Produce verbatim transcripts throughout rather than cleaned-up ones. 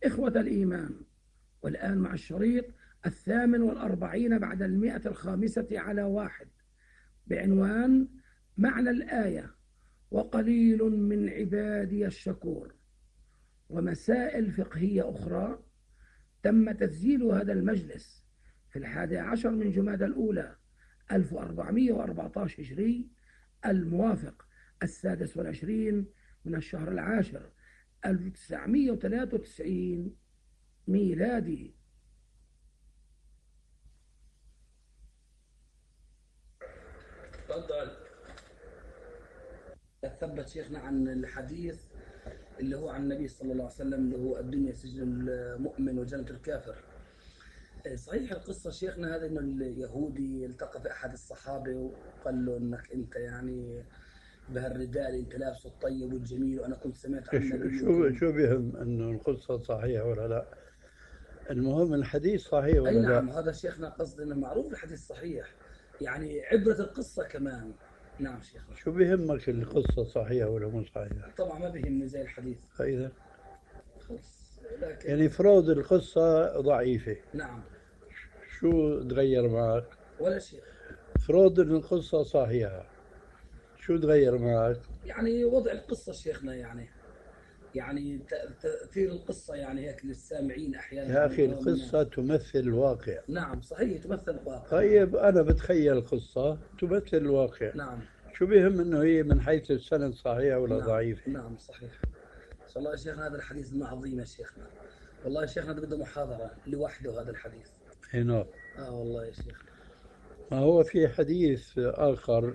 إخوة الإيمان، والآن مع الشريط الثامن والأربعين بعد المئة الخامسة على واحد، بعنوان معنى الآية وقليل من عبادي الشكور، ومسائل فقهية أخرى. تم تسجيل هذا المجلس في الحادي عشر من جمادى الأولى ألف وأربعمئة وأربعة عشر هجري، الموافق السادس والعشرين من الشهر العاشر ألف وتسعمئة وثلاثة وتسعين ميلادي. تفضل. ثبت شيخنا عن الحديث اللي هو عن النبي صلى الله عليه وسلم، اللي هو الدنيا سجن المؤمن وجنة الكافر. صحيح القصة شيخنا هذا، انه اليهودي التقى في احد الصحابة وقال له انك انت يعني بهالرداء اللي انت لابسه الطيب والجميل، وانا كنت سمعت عن شو شو نبيكم. شو بهم انه القصة صحيحة ولا لا؟ المهم الحديث صحيح اي ولا لا؟ نعم، هذا شيخنا قصدي انه معروف الحديث صحيح، يعني عبرة القصة كمان. نعم شيخنا. شو بهمك القصة صحيحة ولا مو صحيحة؟ طبعا ما بيهمني زي الحديث. فإذا خلص لكن. يعني فرض القصة ضعيفة، نعم. شو تغير معك؟ ولا شيء. فرض ان القصة صحيحة، شو تغير معك؟ يعني وضع القصة شيخنا، يعني يعني تأثير القصة يعني هيك للسامعين أحيانا يا أو أخي لعوام القصة الناس. تمثل الواقع. نعم صحيح، تمثل الواقع. نعم. طيب أنا بتخيل قصة تمثل الواقع، نعم. شو بهم انه هي من حيث السند صحيحة ولا نعم. ضعيفة؟ نعم صحيح. والله يا شيخنا هذا الحديث إنه عظيم يا شيخنا. والله يا شيخنا هذا بده محاضرة لوحده هذا الحديث. هنا آه والله يا شيخنا. ما هو في حديث آخر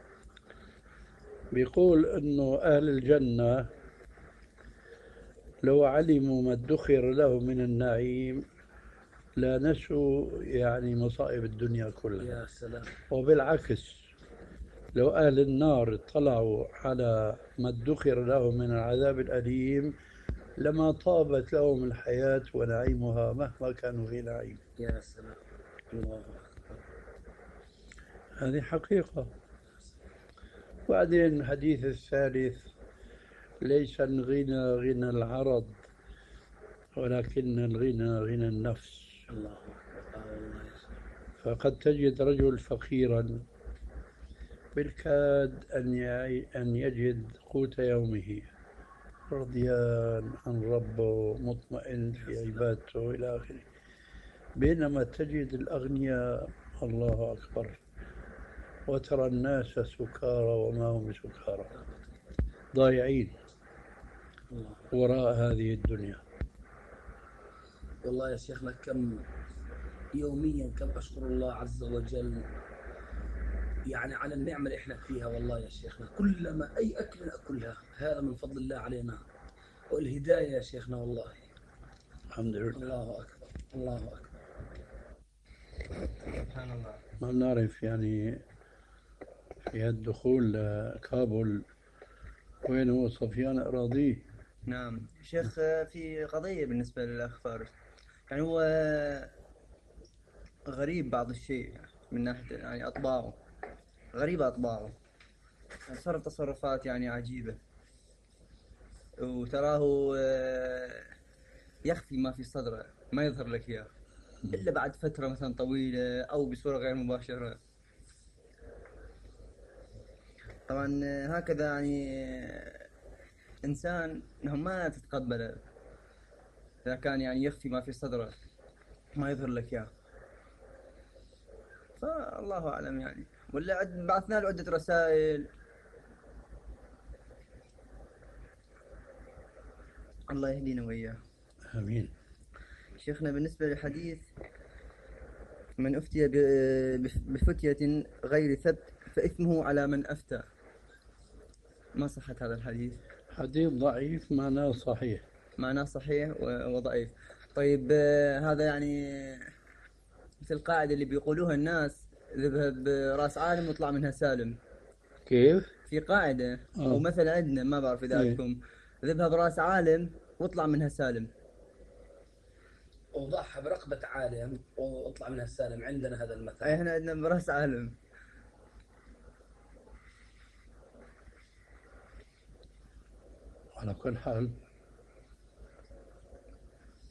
بيقول انه اهل الجنة لو علموا ما ادخر له من النعيم لا نسوا يعني مصائب الدنيا كلها. يا سلام. وبالعكس لو أهل النار اطلعوا على ما ادخر لهم من العذاب الأليم لما طابت لهم الحياة ونعيمها مهما كانوا في نعيم. يا سلام. الله أكبر. هذه حقيقة. وبعدين الحديث الثالث ليس الغنى غنى العرض ولكن الغنى غنى النفس. الله أكبر. آه والله يا شيخ. فقد تجد رجل فقيرا بالكاد أن يعي- أن يجد قوت يومه رضيان عن ربه مطمئن يا في سلام. عبادته إلى آخره، بينما تجد الأغنياء الله أكبر وترى الناس سكارى وما هم بسكارى ضايعين الله. وراء هذه الدنيا. والله يا شيخنا كم يوميا كم أشكر الله عز وجل يعني على النعمة اللي احنا فيها. والله يا شيخنا كلما أي أكل نأكلها هذا من فضل الله علينا والهداية يا شيخنا والله. الحمد لله. الله أكبر. الله أكبر. سبحان الله. ما بنعرف يعني في الدخول لكابول وين هو صفيان أراضيه. نعم شيخ، في قضية بالنسبة للأخ فارس. يعني هو غريب بعض الشيء من ناحية يعني أطباعه، غريبة أطباعه، تصرف تصرفات يعني عجيبة، وتراه آه، يخفي ما في صدره، ما يظهر لك إياه إلا بعد فترة مثلا طويلة أو بصورة غير مباشرة. طبعا آه، هكذا يعني آه، إنسان إنهم ما تتقبله إذا كان يعني يخفي ما في صدره، ما يظهر لك إياه. فالله أعلم يعني. ولا عد بعثنا له عدة رسائل. الله يهدينا وإياه. آمين. شيخنا بالنسبة للحديث من أفتي ب- بف- بفتية غير ثبت فإثمه على من أفتى، ما صحة هذا الحديث؟ حديث ضعيف معناه صحيح. معناه صحيح و- وضعيف. طيب آه، هذا يعني مثل القاعدة اللي بيقولوها الناس: اذهب براس عالم واطلع منها سالم. كيف؟ في قاعدة أو آه. مثل عندنا ما بعرف إذا إيه. عندكم: اذهب براس عالم واطلع منها سالم. وضعها برقبة عالم واطلع منها السالم، عندنا هذا المثل. أي إحنا عندنا براس عالم. على كل حال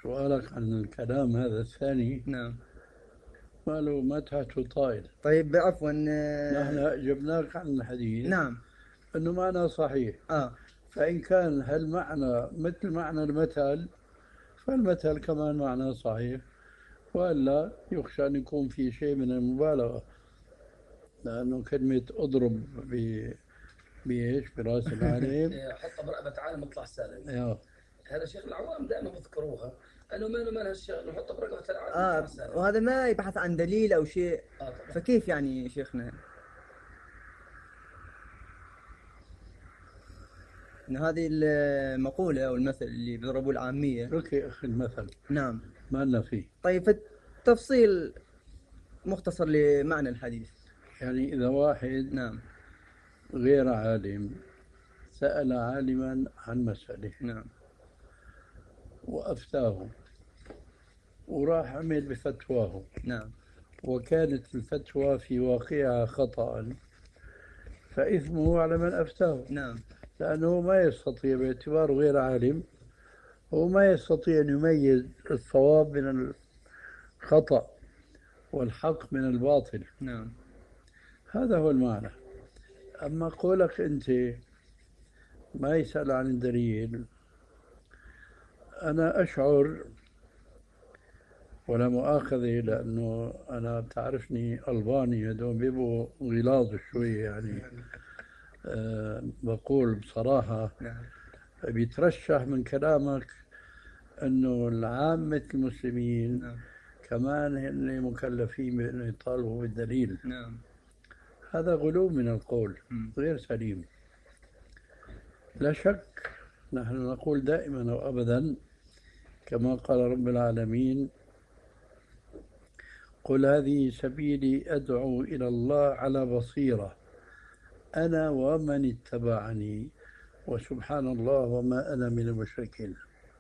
سؤالك عن الكلام هذا الثاني نعم. ما له ما تحته طائل. طيب عفوا. نحن أجبناك عن الحديث نعم. أنه معنى صحيح. آه. فإن كان هالمعنى مثل معنى المثل فالمثل كمان معنى صحيح، وإلا يخشى أن يكون في شيء من المبالغة، لأنه كلمة أضرب ب بإيش براس العالم حطها برقبة عالم اطلع سالم. يا هذا شيخ العوام دائما بذكروها، قالوا ماله مال هالشيخ نحطها برقبة العالم آه اطلع سالم. وهذا ما يبحث عن دليل أو شيء. آه طبعا. فكيف يعني شيخنا إن هذه المقولة أو المثل اللي بيضربوه العامية؟ اوكي اخي المثل نعم. ما لنا فيه. طيب تفصيل مختصر لمعنى الحديث. يعني إذا واحد نعم. غير عالم سأل عالما عن مسألة نعم. وأفتاه وراح عمل بفتواه، نعم. وكانت الفتوى في واقعها خطأ، فإثمه على من أفتاه، نعم. لأنه ما يستطيع باعتباره غير عالم، هو ما يستطيع أن يميز الصواب من الخطأ والحق من الباطل. نعم. هذا هو المعنى. أما قولك أنت ما يسأل عن الدليل، أنا أشعر ولا مؤاخذة لأنه أنا بتعرفني ألباني هدول بيبقوا غلاظ شوي يعني أه بقول بصراحة. نعم. بيترشح من كلامك أنه العامة المسلمين نعم. كمان هن مكلفين بأنه يطالبوا بالدليل. نعم. هذا غلو من القول م. غير سليم. لا شك نحن نقول دائما وأبدا كما قال رب العالمين: قل هذه سبيلي أدعو إلى الله على بصيرة أنا ومن اتبعني وسبحان الله وما أنا من المشركين.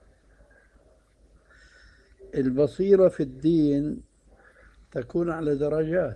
البصيرة في الدين تكون على درجات،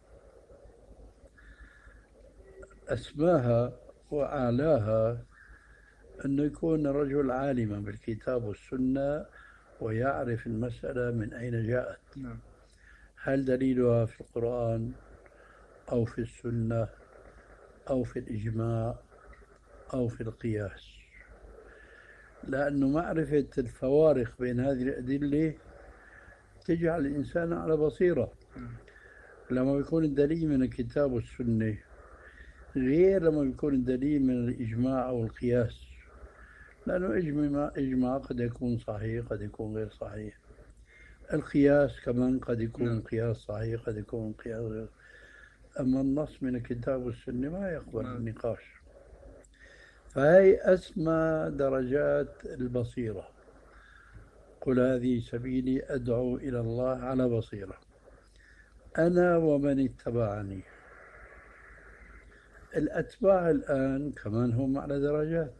أسماها وأعلاها أنه يكون رجل عالما بالكتاب والسنة ويعرف المسألة من أين جاءت. نعم. هل دليلها في القرآن أو في السنة أو في الإجماع أو في القياس؟ لأنه معرفة الفوارق بين هذه الأدلة تجعل الإنسان على بصيرة. لما يكون الدليل من الكتاب والسنة غير لما يكون الدليل من الإجماع أو القياس، لأنه إجماع, إجماع قد يكون صحيح قد يكون غير صحيح، القياس كمان قد يكون نعم. قياس صحيح قد يكون قياس غير. أما النص من الكتاب والسنة ما يقبل نعم. النقاش. فهي أسمى درجات البصيرة. قل هذه سبيلي أدعو إلى الله على بصيرة أنا ومن اتبعني. الأتباع الآن كمان هم على درجات.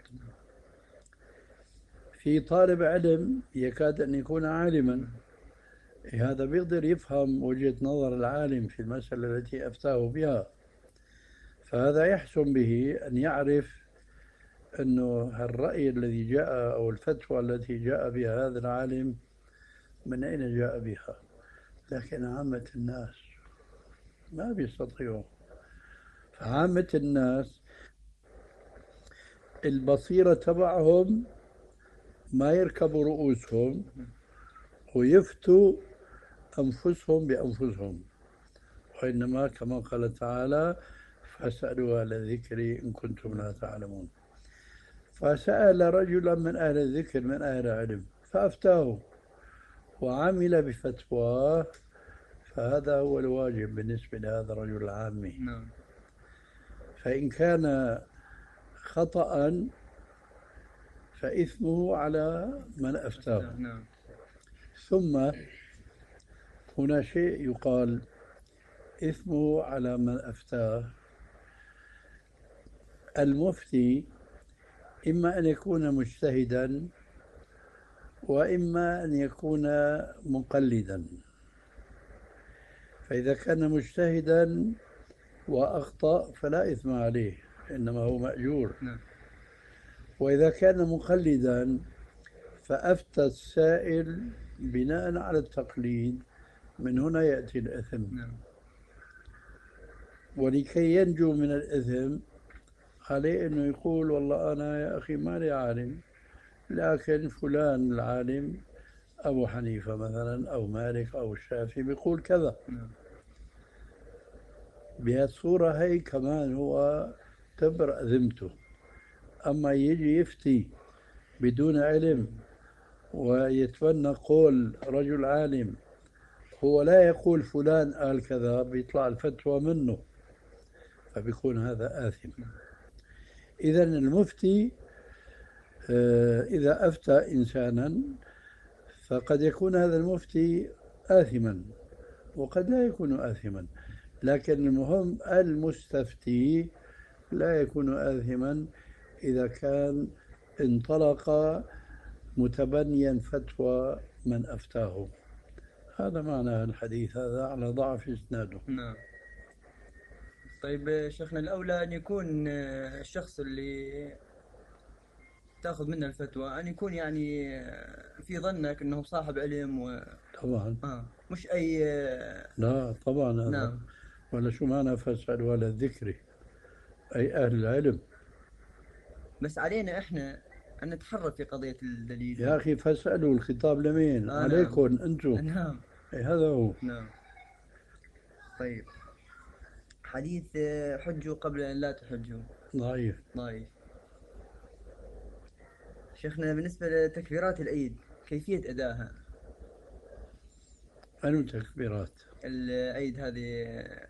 في طالب علم يكاد أن يكون عالما، هذا بيقدر يفهم وجهة نظر العالم في المسألة التي أفتاه بها، فهذا يحسن به أن يعرف أنه الرأي الذي جاء أو الفتوى التي جاء بها هذا العالم من أين جاء بها. لكن عامة الناس ما بيستطيعوا. فعامة الناس البصيرة تبعهم ما يركبوا رؤوسهم ويفتوا أنفسهم بأنفسهم، وإنما كما قال تعالى: فاسألوا أهل الذكر إن كنتم لا تعلمون. فسأل رجلا من أهل الذكر من أهل العلم فأفتاه وعمل بفتواه، فهذا هو الواجب بالنسبة لهذا الرجل العامي. نعم. فإن كان خطأ فإثمه على من أفتاه. نعم. ثم هنا شيء يقال: إثمه على من أفتاه. المفتي إما أن يكون مجتهدا وإما أن يكون مقلدا. فإذا كان مجتهدا وأخطأ فلا إثم عليه، إنما هو مأجور. نعم. وإذا كان مقلدا فأفتى السائل بناء على التقليد، من هنا يأتي الإثم. نعم. ولكي ينجو من الإثم عليه أنه يقول والله أنا يا أخي مالي عالم، لكن فلان العالم أبو حنيفة مثلا أو مالك أو الشافعي بيقول كذا. نعم. بهالصورة هي كمان هو تبرأ ذمته. أما يجي يفتي بدون علم ويتبنى قول رجل عالم، هو لا يقول فلان قال كذا، بيطلع الفتوى منه، فبيكون هذا آثم. إذا المفتي آه، إذا أفتى إنسانا فقد يكون هذا المفتي آثما وقد لا يكون آثما، لكن المهم المستفتي لا يكون آثما إذا كان انطلق متبنيا فتوى من أفتاه. هذا معنى الحديث هذا على ضعف إسناده. نعم. طيب شيخنا، الأولى أن يكون آه، الشخص اللي تأخذ منه الفتوى أن يكون يعني آه، في ظنك أنه صاحب علم و... طبعا. آه مش أي آه، لا طبعا هذا. نعم. ولا شو معنى فاسأل ولا الذكر، أي أهل العلم. بس علينا إحنا أن نتحرك في قضية الدليل. يا أخي فاسألوا، الخطاب لمين؟ آه عليكم نعم. أنتم. نعم. أي هذا هو. نعم. طيب، حديث آه، حجوا قبل أن لا تحجوا ضعيف. ضعيف. شيخنا، بالنسبة لتكبيرات العيد كيفية أدائها؟ أنو تكبيرات؟ العيد هذه آه،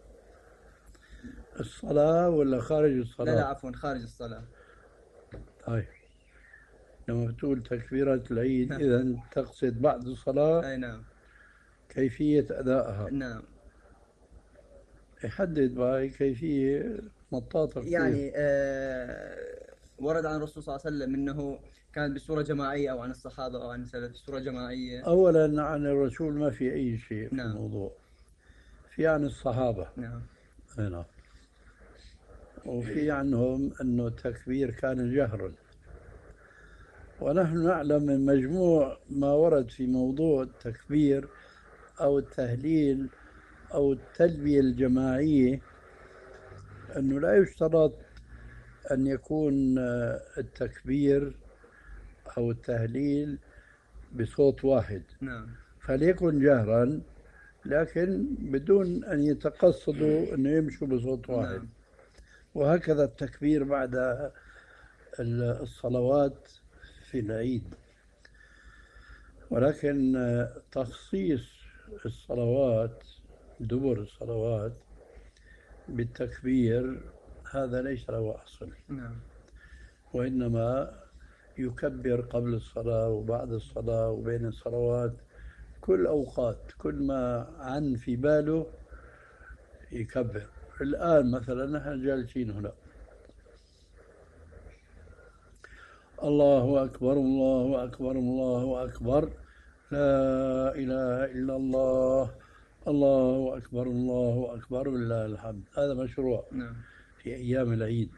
الصلاة ولا خارج الصلاة؟ لا لا عفوا، خارج الصلاة. طيب، لما بتقول تكبيرة العيد إذا تقصد بعد الصلاة. أي نعم. كيفية أدائها؟ نعم. يحدد بهاي كيفية مطاطة كثير. يعني آه ورد عن الرسول صلى الله عليه وسلم أنه كان بصورة جماعية، أو عن الصحابة أو عن السلف بصورة جماعية. أولا عن الرسول ما في أي شيء في نعم. الموضوع، في عن الصحابة. نعم. هنا وفي عنهم أنه التكبير كان جهرا، ونحن نعلم من مجموع ما ورد في موضوع التكبير أو التهليل أو التلبية الجماعية أنه لا يشترط أن يكون التكبير أو التهليل بصوت واحد. نعم. فليكن جهرا لكن بدون أن يتقصدوا أنه يمشوا بصوت واحد. نعم. وهكذا التكبير بعد الصلوات في العيد. ولكن تخصيص الصلوات، دبر الصلوات بالتكبير هذا ليس له أصل. نعم. وإنما يكبر قبل الصلاة وبعد الصلاة وبين الصلوات، كل أوقات كل ما عن في باله يكبر. الآن مثلا نحن جالسين هنا، الله أكبر الله أكبر الله أكبر، لا إله إلا الله، الله أكبر الله أكبر ولله الحمد. هذا مشروع. نعم. في أيام العيد.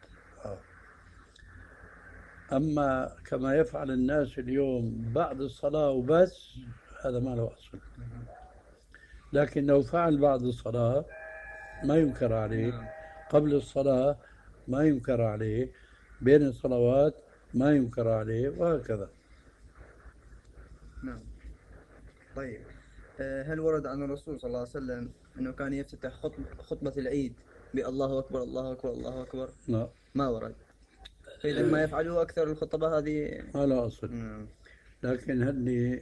أما كما يفعل الناس اليوم بعد الصلاة وبس، هذا ما له أصل. لكن لو فعل بعد الصلاة ما ينكر عليه، نعم. قبل الصلاة ما ينكر عليه، بين الصلوات ما ينكر عليه، وهكذا. نعم. طيب، آه، هل ورد عن الرسول صلى الله عليه وسلم أنه كان يفتتح خطبة, خطبة العيد بالله أكبر الله أكبر الله أكبر؟ لا، ما ورد. فإذا ما يفعله أكثر الخطبة هذه ما له أصل. نعم. لكن هل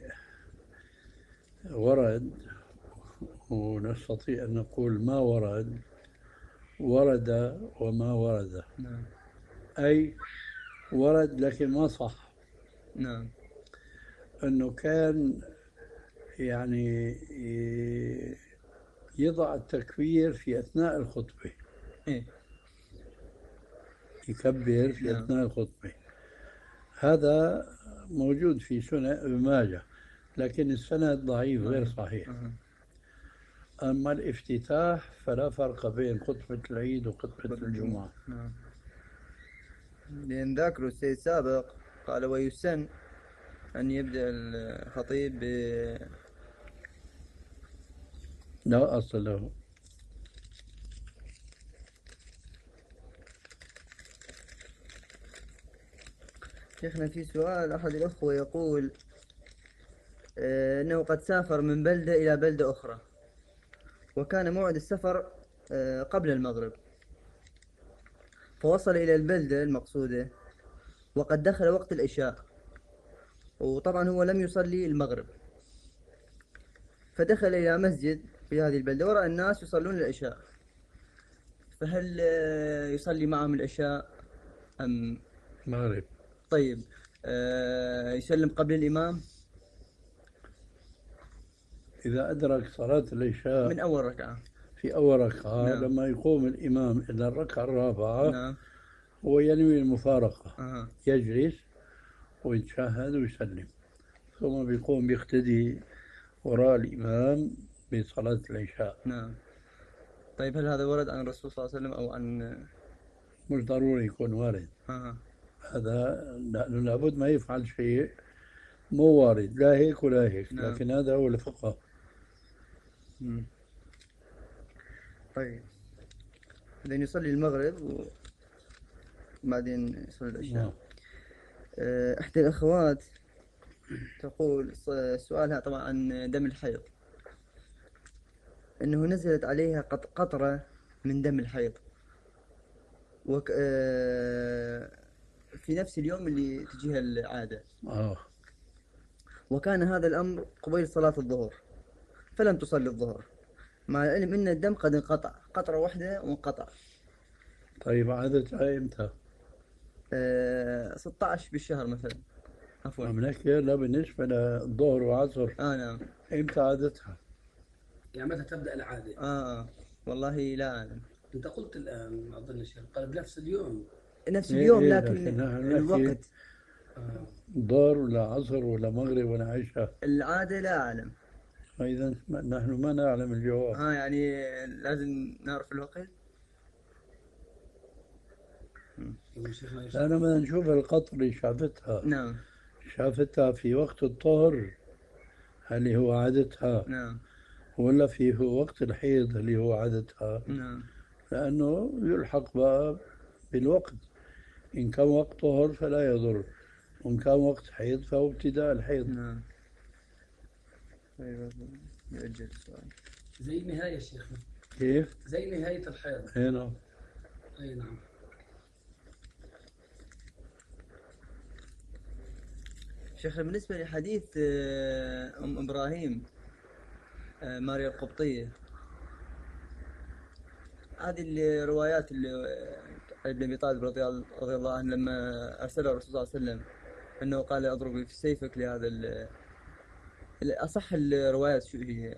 ورد، ونستطيع أن نقول ما ورد، ورد وما ورد. نعم. أي ورد لكن ما صح. نعم. أنه كان يعني يضع التكبير في أثناء الخطبة. إيه؟ يكبر في نعم. أثناء الخطبة. هذا موجود في سنن ابن ماجه، لكن السند ضعيف غير صحيح. أه. أما الافتتاح فلا فرق بين خطبة العيد وخطبة الجمعة. نعم. لأن ذاكروا السيد سابق قال ويسن أن يبدأ الخطيب ب... لا أصل له. شيخنا في سؤال أحد الأخوة يقول آه، أنه قد سافر من بلدة إلى بلدة أخرى، وكان موعد السفر آه، قبل المغرب، فوصل إلى البلدة المقصودة وقد دخل وقت العشاء، وطبعا هو لم يصلي المغرب، فدخل إلى مسجد في هذه البلدة ورأى الناس يصلون العشاء، فهل آه، يصلي معهم العشاء أم مغرب. طيب آه، يسلم قبل الإمام إذا أدرك صلاة العشاء من أول ركعة؟ في أول ركعة، نعم. لما يقوم الإمام إلى الركعة الرابعة نعم. هو ينوي المفارقة، أها. يجلس ويتشهد ويسلم، ثم بيقوم بيقتدي وراء الإمام بصلاة العشاء. نعم. طيب هل هذا ورد عن الرسول صلى الله عليه وسلم أو عن مش ضروري يكون وارد أها. هذا، لأنه لابد ما يفعل شيء مو وارد، لا هيك ولا هيك. نعم. لكن هذا هو الفقه. مم. طيب إذن يصلي المغرب وبعدين يصلي العشاء. نعم. آه، إحدى الأخوات تقول ص- سؤالها طبعا عن دم الحيض، أنه نزلت عليها قط- قطرة من دم الحيض وك... آه، في نفس اليوم اللي تجيها العادة، آه. وكان هذا الأمر قبيل صلاة الظهر، فلم تصلي الظهر مع العلم أن الدم قد انقطع، قطرة واحدة وانقطع. طيب عادتها إمتى؟ آه، ستة عشر بالشهر مثلا، عفوا. عم نحكي لا بالنسبة للظهر وعصر، آه نعم. إمتى عادتها؟ يعني متى تبدأ العادة؟ آه, آه والله لا أعلم. أنت قلت الآن أظن الشيخ قال بنفس اليوم. نفس إيه اليوم إيه، لكن لكن نحن نحكي الوقت آه. ظهر ولا عصر ولا مغرب ولا عشاء، العادة لا أعلم. فإذا نحن ما نعلم الجواب. آه يعني لازم نعرف الوقت. لأن ما نشوف القطر اللي شافتها، نعم. شافتها في وقت الطهر اللي هو عادتها، نعم. ولا في هو وقت الحيض اللي هو عادتها، نعم. لأنه يلحق بقى بالوقت. إن كان وقت طهر فلا يضر، وإن كان وقت حيض فهو ابتداء الحيض. نعم. أيوة. يؤجل السؤال. زي نهاية شيخنا. كيف؟ زي نهاية الحيض. هنا. أي نعم. شيخ بالنسبة لحديث آه، أم إبراهيم آه، ماريا القبطية، هذه الروايات اللي آه، ابن أبي طالب رضي الله رضي الله عنه لما أرسله الرسول صلى الله عليه وسلم أنه قال أضرب في سيفك لهذا ال- أصح الروايات شو هي؟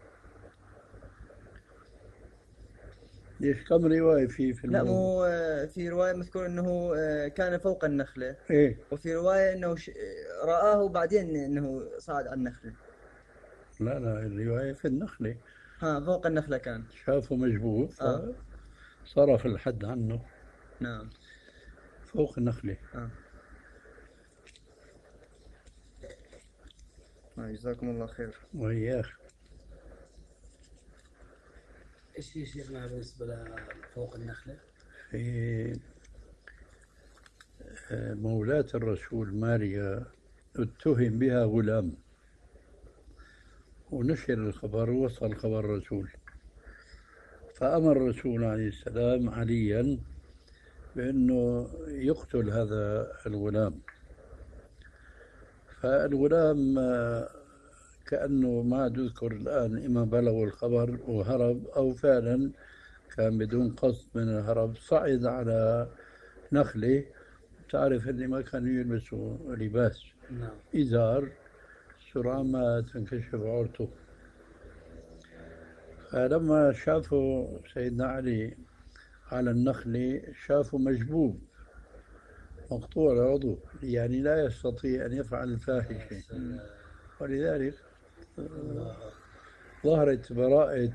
ليش كم رواية في في لا الموضوع؟ مو آه، في رواية مذكور أنه آه، كان فوق النخلة، إيه. وفي رواية أنه ش- رآه بعدين أنه صعد على النخلة. لا لا، الرواية في النخلة، ها فوق النخلة كان. شافه مجبوب آه. فصرف الحد عنه. نعم. فوق النخلة. آه. آه، جزاكم الله خير. وإياك. إيش هي شيخنا بالنسبة لفوق النخلة؟ في مولاة الرسول ماريا اتهم بها غلام، ونشر الخبر ووصل خبر الرسول، فأمر الرسول عليه السلام عليا بأنه يقتل هذا الغلام. فالغلام آه، كأنه ما عاد أذكر الآن، إما بلغوا الخبر وهرب أو فعلا كان بدون قصد من الهرب، صعد على نخلة. تعرف اللي ما كانوا يلبسوا لباس، نعم. إزار، سرعان ما تنكشف عورته. فلما شافوا سيدنا علي على النخلة شافوا مجبوب مقطوع العضو، يعني لا يستطيع أن يفعل الفاحشة، ولذلك ظهرت براءة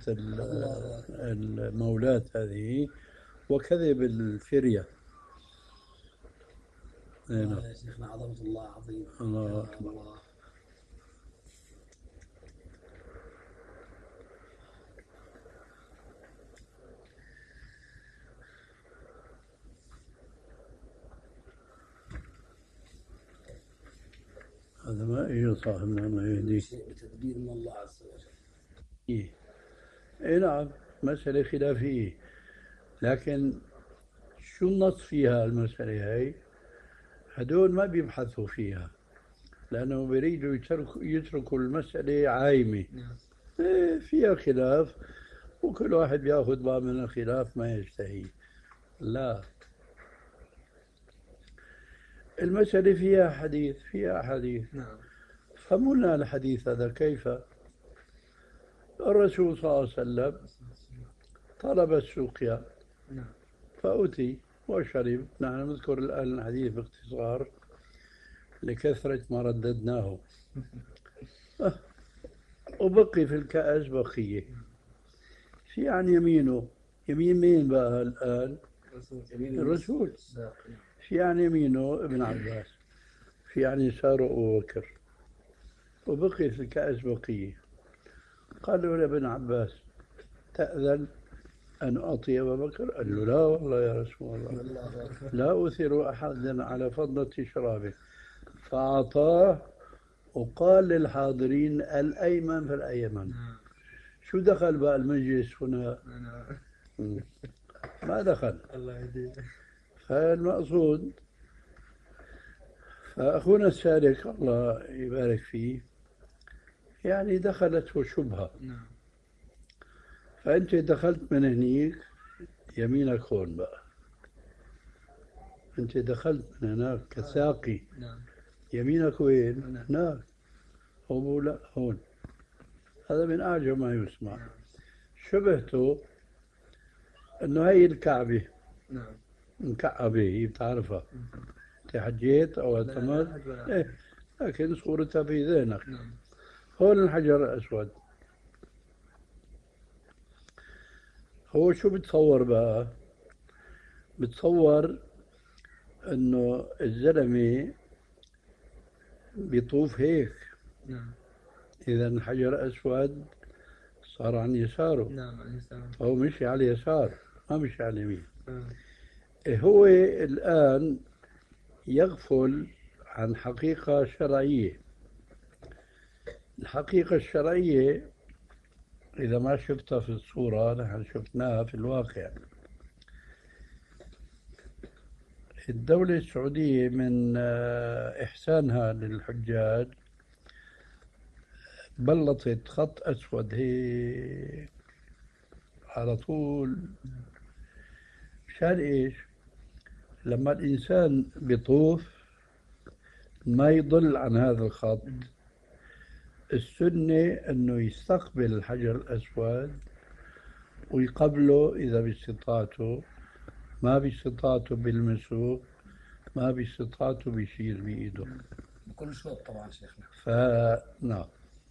المولاة هذه وكذب الفرية. إيه نعم. الله يا شيخنا، عظمة الله عظيم. الله يا أكبر. الله. هذا ما إيه صاحبنا ما يهديه. شيء بتدبير من الله عز وجل. إيه إيه نعم، مسألة خلافية، لكن شو النص فيها المسألة هاي؟ هدول ما بيبحثوا فيها لأنه بيريدوا يتركوا, يتركوا المسألة عايمة. نعم. إيه فيها خلاف وكل واحد بياخذ بقى من الخلاف ما يشتهي. لا، المسألة فيها حديث فيها حديث. نعم. فهموا لنا الحديث هذا كيف. الرسول صلى الله عليه وسلم طلب السقيا نعم. فأتي وشرب. نحن نذكر الآن الحديث باختصار لكثرة ما رددناه. وبقي في الكأس بقية. في عن يمينه، يمين مين بقى الآن؟ الرسول. في عن يمينه ابن عباس، في عن يساره أبو بكر، وبقي في الكأس بقية. قالوا لابن عباس تأذن أن أعطي أبا بكر؟ قال له لا والله يا رسول الله، لا أثر أحدا على فضلة شرابه. فأعطاه وقال للحاضرين الأيمن فالأيمن. شو دخل بقى المجلس هنا؟ مم. ما دخل. الله يهديه. فالمقصود، فأخونا السالك الله يبارك فيه يعني دخلته شبهة. نعم. فأنت دخلت من هنيك يمينك هون بقى، أنت دخلت من هناك كساقي. نعم. يمينك وين؟ نعم. هناك. هو لا هون. هذا من أعجب ما يسمع. نعم. شبهته إنه هي الكعبة نعم. مكعبة، هي بتعرفها. أنت حجيت أو لا، لا، اعتمرت؟ حج ولا إيه، لكن صورتها في ذهنك. نعم. هون الحجر الأسود. هو شو بتصور بقى؟ بتصور إنه الزلمة بيطوف هيك. نعم. إذا الحجر أسود صار عن يساره. نعم. عليه السلام. فهو مشي على اليسار ما مشي على اليمين. نعم. هو الآن يغفل عن حقيقة شرعية. الحقيقة الشرعية إذا ما شفتها في الصورة نحن شفناها في الواقع. الدولة السعودية من إحسانها للحجاج بلطت خط أسود هيك على طول. مشان إيش؟ لما الإنسان بيطوف ما يضل عن هذا الخط. السنة أنه يستقبل الحجر الأسود ويقبله إذا باستطاعته، ما باستطاعته بيلمسه، ما باستطاعته بيشير بإيده. بكل شوط طبعا شيخنا. ف نعم.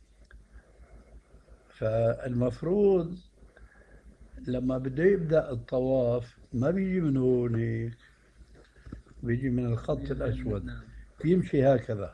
فالمفروض لما بده يبدأ الطواف ما بيجي من هون هيك، بيجي من الخط الأسود. نعم. بيمشي هكذا.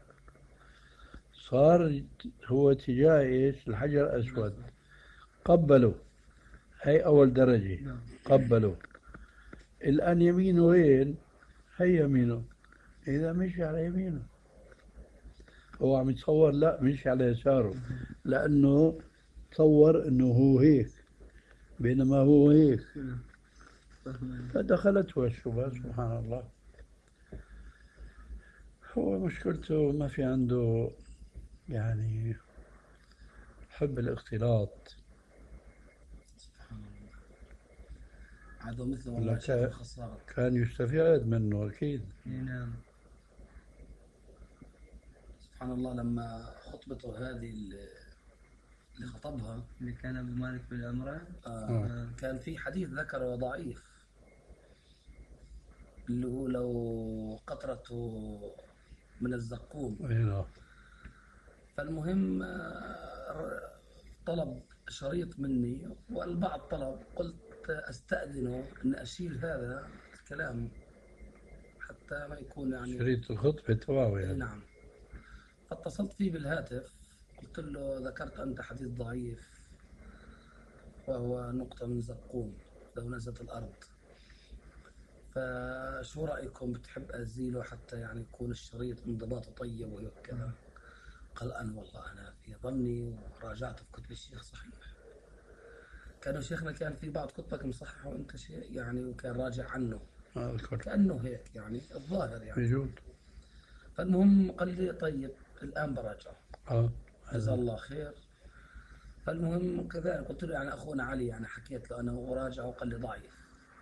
صار هو تجاه ايش؟ الحجر الأسود. قبله، هي أول درجة. نعم. قبله. الآن يمينه وين؟ هي يمينه. إذا مشي على يمينه. هو عم يتصور لا مشي على يساره، لأنه تصور إنه هو هيك بينما هو هيك. نعم. فدخلته الشبهة. سبحان الله. هو مشكلته ما في عنده يعني حب الاختلاط. سبحان الله. عدو مثل ولا والله شيخنا كان- خسارة. كان يستفاد منه أكيد. نعم. سبحان الله. لما خطبته هذه اللي اللي خطبها اللي كان أبو مالك بالعمرة. آه آه. كان في حديث ذكره ضعيف، اللي هو لو قطرته من الزقوم. أي نعم. فالمهم آه، طلب شريط مني والبعض طلب، قلت أستأذنه أن أشيل هذا الكلام حتى حتى ما يكون يعني. شريط الخطبة تبعه إي يعني. نعم. فاتصلت فيه بالهاتف، قلت له ذكرت أنت حديث ضعيف وهو نقطة من زقوم لو نزلت الأرض، فشو رأيكم بتحب أزيله حتى يعني يكون الشريط انضباطه طيب وكذا؟ قال أنا والله أنا في ظني وراجعت في كتب الشيخ صحيح، كانوا شيخنا كان في بعض كتبك مصحح وأنت شيء يعني وكان راجع عنه، ما أذكر. كأنه هيك يعني الظاهر يعني. بيجوز. فالمهم قال لي طيب الآن براجعه، اه جزاه هذا. الله خير. فالمهم كذلك قلت له يعني أخونا علي يعني حكيت له أنا وراجعه وقال لي ضعيف،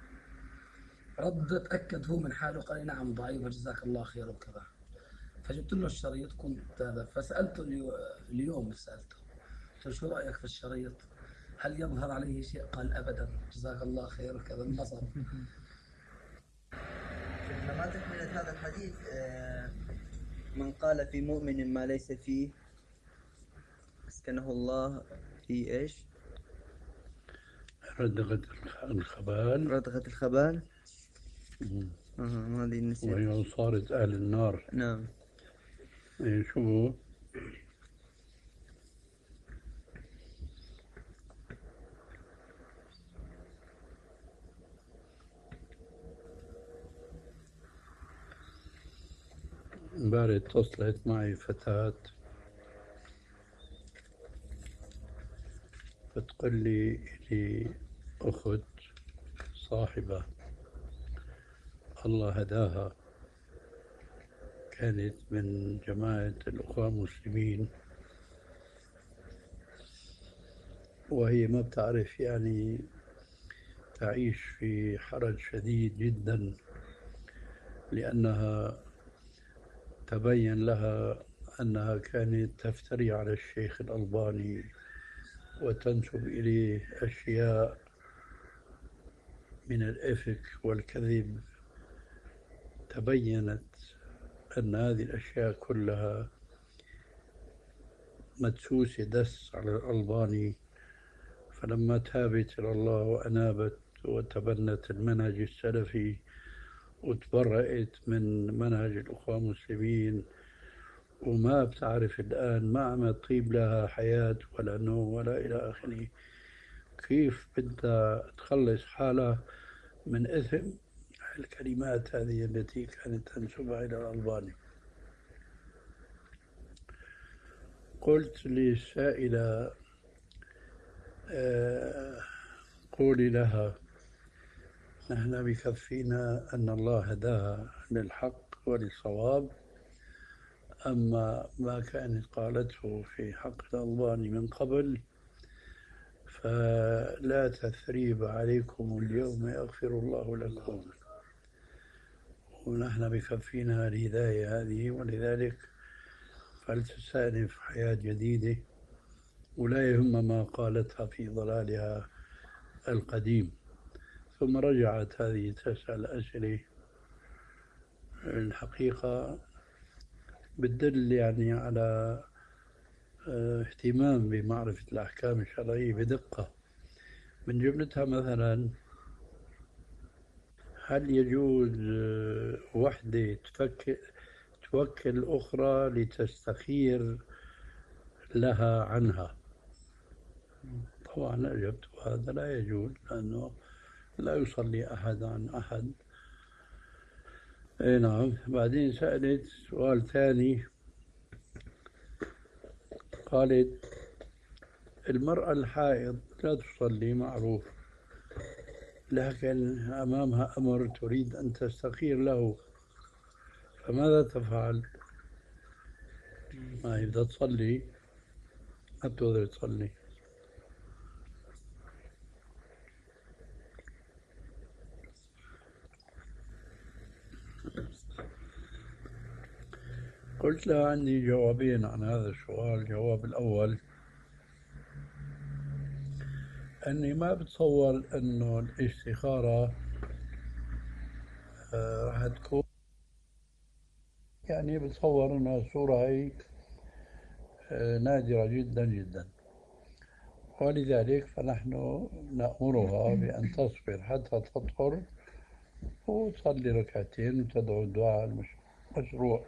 رد تأكد هو من حاله قال لي نعم ضعيف وجزاك الله خير وكذا. فجبت له الشريط كنت هذا، فسألته اليو- اليوم سألته قلت له شو رأيك في الشريط؟ هل يظهر عليه شيء؟ قال أبدا جزاك الله خير وكذا، انبسط. فما تكملة هذا الحديث آه، من قال في مؤمن ما ليس فيه أسكنه الله في إيش؟ ردغة الخبال. ردغة الخبال. مم. أها هذه نسيت. وهي صارت أهل النار. نعم. إيه شو هو؟ امبارح اتصلت معي فتاة بتقول لي لي أخت صاحبة الله هداها، كانت من جماعة الأخوة المسلمين، وهي ما بتعرف يعني تعيش في حرج شديد جدا، لأنها تبين لها أنها كانت تفتري على الشيخ الألباني وتنسب إليه أشياء من الإفك والكذب. تبينت أن هذه الأشياء كلها مدسوسة دس على الألباني. فلما تابت إلى الله وأنابت وتبنت المنهج السلفي وتبرأت من منهج الأخوة المسلمين، وما بتعرف الآن ما عم تطيب لها حياة ولا نوم ولا إلى آخره، كيف بدها تخلص حالها من إثم الكلمات هذه التي كانت تنسبها إلى الألباني؟ قلت للسائلة آه، قولي لها نحن بكفينا أن الله هداها للحق وللصواب، أما ما كانت قالته في حق الألباني من قبل فلا تثريب عليكم اليوم يغفر الله لكم، ونحن بكفينا الهداية هذه، ولذلك فلتستأنف حياة جديدة ولا يهم ما قالتها في ضلالها القديم. ثم رجعت هذه تسأل أسئلة الحقيقة بتدل يعني على اه، اهتمام بمعرفة الأحكام الشرعية بدقة. من جملتها مثلا هل يجوز اه، وحدة تفكر توكل أخرى لتستخير لها عنها؟ طبعا أجبت هذا لا يجوز، لأنه لا يصلي أحد عن أحد. اي نعم. بعدين سألت سؤال ثاني، قالت المرأة الحائض لا تصلي معروف، لكن أمامها أمر تريد أن تستخير له، فماذا تفعل؟ ما هي بدها تصلي، ما بتقدر تصلي. قلت لها عندي جوابين عن هذا السؤال. الجواب الأول أني ما بتصور أنه الاستخارة آه، راح تكون، يعني بتصور أن الصورة هي آه، نادرة جدا جدا، ولذلك فنحن نأمرها بأن تصبر حتى تطهر وتصلي ركعتين وتدعو الدعاء المش- المشروع.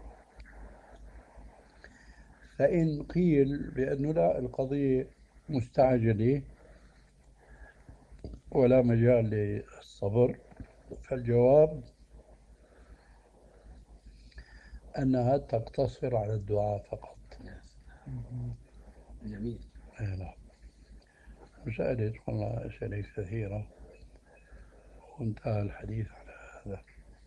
فإن قيل بأنه لا، القضية مستعجلة ولا مجال للصبر، فالجواب أنها تقتصر على الدعاء فقط. جميل. أي نعم. مسألة والله أسئلة كثيرة وانتهى الحديث على هذا.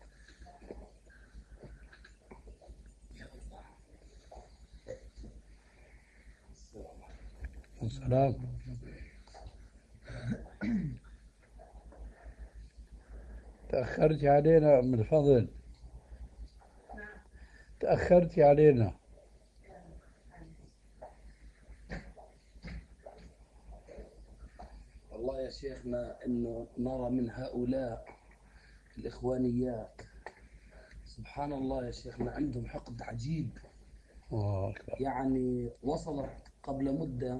السلام. تأخرت علينا من الفضل، تأخرت علينا. والله يا شيخنا إنه نرى من هؤلاء الإخوانيات سبحان الله يا شيخنا عندهم حقد عجيب. الله أكبر. يعني وصلت قبل مدة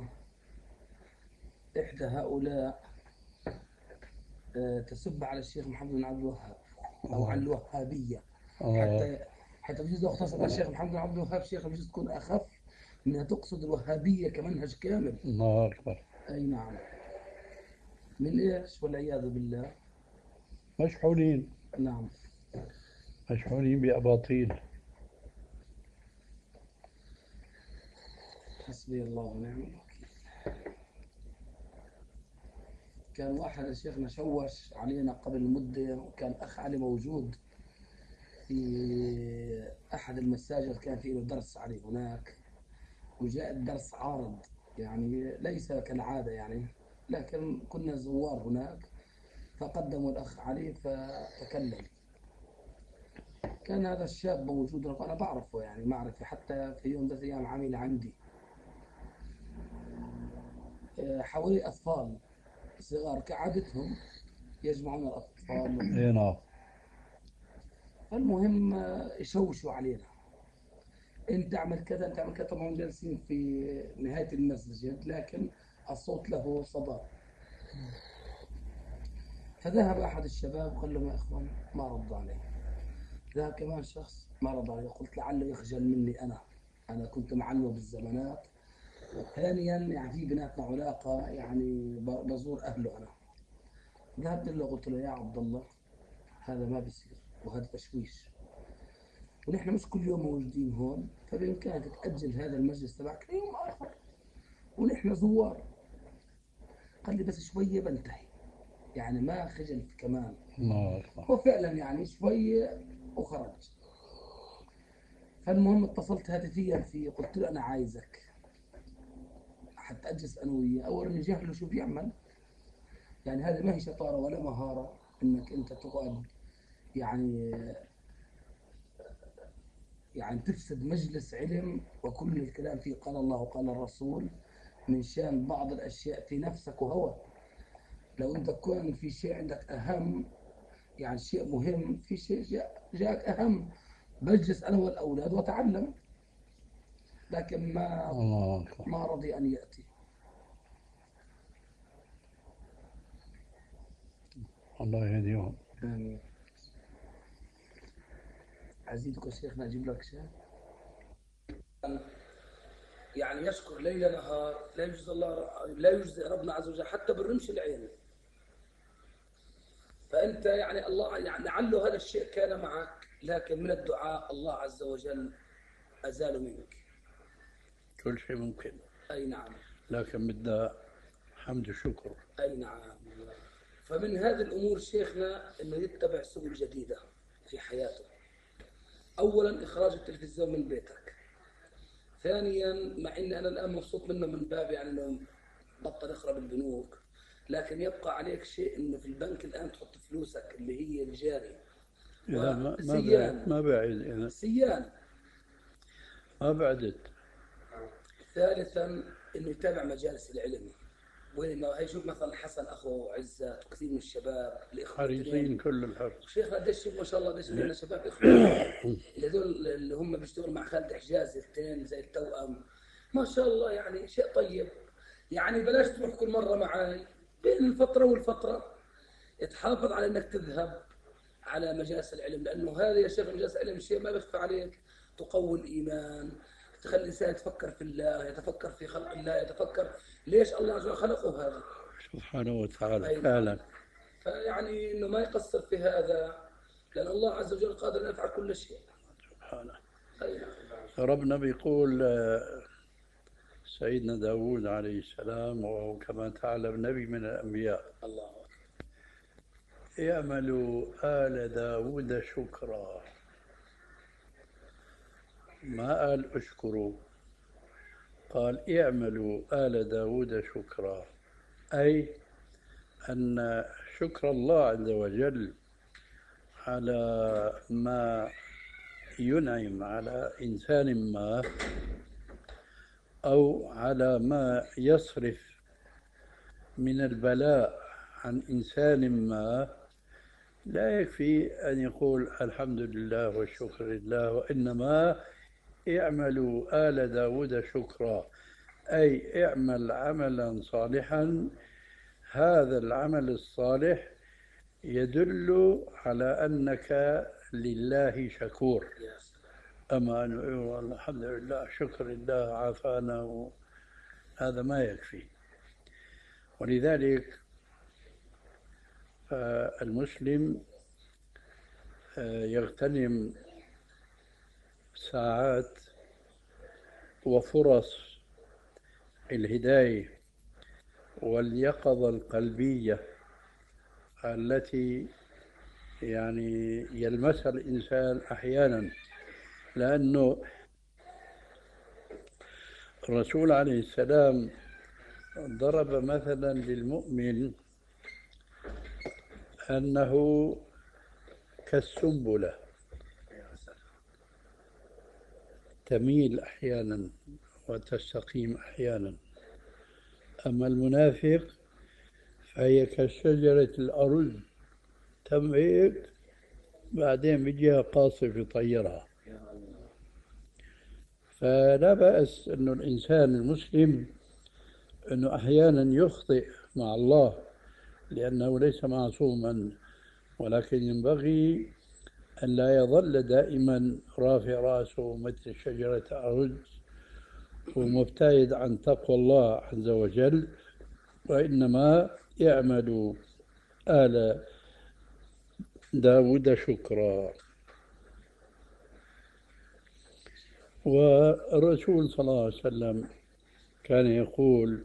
إحدى هؤلاء آه، تسب على الشيخ محمد بن عبد الوهاب أو على الوهابية، حتى حتى بجوز لو اختصرت على الشيخ محمد بن عبد الوهاب شيخ بجوز تكون أخف منها تقصد الوهابية كمنهج كامل. الله أكبر. أي نعم. من إيش والعياذ بالله. مشحونين. نعم. مشحونين بأباطيل. حسبي الله ونعم الوكيل. كان واحد يا شيخنا شوش علينا قبل مدة، وكان أخ علي موجود في أحد المساجد كان في له درس عليه هناك، وجاء الدرس عارض يعني ليس كالعادة يعني، لكن كنا زوار هناك فقدموا الأخ علي فتكلم. كان هذا الشاب موجود وأنا بعرفه يعني معرفة، حتى في يوم ذات أيام عمل عندي. حوالي أطفال صغار كعادتهم يجمعون الأطفال. اي نعم. المهم يشوشوا علينا، انت تعمل كذا انت تعمل كذا. طبعا جالسين في نهاية المسجد لكن الصوت له صدى. فذهب أحد الشباب وقال لهم يا إخوان ما ردوا علي. ذهب كمان شخص ما رد علي، قلت لعله يخجل مني أنا أنا كنت معلمه بالزمانات. ثانيا يعني في بيناتنا علاقة يعني بزور أهله أنا. ذهبت له قلت له يا عبد الله هذا ما بيصير وهذا تشويش، ونحن مش كل يوم موجودين هون، فبإمكانك تأجل هذا المجلس تبعك ليوم آخر ونحن زوار. قال لي بس شوية بنتهي، يعني ما خجل كمان. الله أكبر. هو فعلا يعني شوية وخرج. فالمهم اتصلت هاتفيا فيه قلت له أنا عايزك حتى أجلس أنا وياه أورني جهله شو بيعمل. يعني هذه ما هي شطارة ولا مهارة إنك أنت تقعد يعني يعني تفسد مجلس علم وكل الكلام فيه قال الله وقال الرسول من شان بعض الأشياء في نفسك وهو. لو أنت كان في شيء عندك أهم يعني شيء مهم، في شيء جاء جاءك أهم، بجلس أنا والأولاد وتعلم. لكن ما الله أكبر. ما رضي أن يأتي. الله يهديهم. آمين. عزيزك شيخنا أجيب لك شيء. يعني يشكر ليل نهار لا يجزي الله لا يجزي ربنا عز وجل حتى بالرمش العين. فأنت يعني الله يعني لعله هذا الشيء كان معك، لكن من الدعاء الله عز وجل أزال منك. كل شيء ممكن. أي نعم. لكن بدنا حمد وشكر. أي نعم. فمن هذه الأمور شيخنا أنه يتبع سبل جديدة في حياته. أولا إخراج التلفزيون من بيتك. ثانيا مع أني أنا الآن مبسوط منه من باب يعني أنه بطل يخرب البنوك، لكن يبقى عليك شيء أنه في البنك الآن تحط فلوسك اللي هي الجاري. إذا ما ما سيان. بعد ما بعد إذا سيان. ما بعدت. ثالثا انه يتابع مجالس العلم، وين هيشوف مثلا حسن اخو عزت وكثير من الشباب الاخوه حريصين كل الحرص. شيخ قديش ما شاء الله قديش من شباب اخوه هذول اللي هم بيشتغلوا مع خالد حجازي الاثنين زي التوأم ما شاء الله، يعني شيء طيب. يعني بلاش تروح كل مره معي، بين الفتره والفتره تحافظ على انك تذهب على مجالس العلم، لأنه هذا يا شيخ مجالس العلم شيء ما بيخفى عليك، تقوي الإيمان، تخلي الإنسان يتفكر في الله، يتفكر في خلق الله، يتفكر ليش الله عز وجل خلقه هذا. سبحانه وتعالى أي نعم. فعلا. فيعني إنه ما يقصر في هذا، لأن الله عز وجل قادر أن يفعل كل شيء. سبحانه. أي نعم. ربنا بيقول آه، سيدنا داود عليه السلام وهو كما تعلم نبي من الأنبياء: الله اعملوا آل داود شكرا. ما قال اشكروا، قال اعملوا آل داود شكرا، أي أن شكر الله عز وجل على ما ينعم على إنسان ما أو على ما يصرف من البلاء عن إنسان ما، لا يكفي أن يقول الحمد لله والشكر لله، وإنما اعملوا آل داود شكرا، أي اعمل عملا صالحا، هذا العمل الصالح يدل على أنك لله شكور. أما أن يقول الحمد لله شكر لله عافانا، هذا ما يكفي. ولذلك المسلم يغتنم ساعات وفرص الهداية واليقظة القلبية التي يعني يلمسها الإنسان أحيانا، لأنه الرسول عليه السلام ضرب مثلا للمؤمن أنه كالسنبلة تميل أحيانا وتستقيم أحيانا، أما المنافق فهي كشجرة الأرز، تميل بعدين بيجيها قاصف يطيرها. فلا بأس أنه الإنسان المسلم أنه أحيانا يخطئ مع الله لأنه ليس معصوما، ولكن ينبغي أن لا يظل دائما رافع رأسه مثل شجرة أرز ومبتعد عن تقوى الله عز وجل، وإنما يعمل آل داود شكرا. والرسول صلى الله عليه وسلم كان يقول: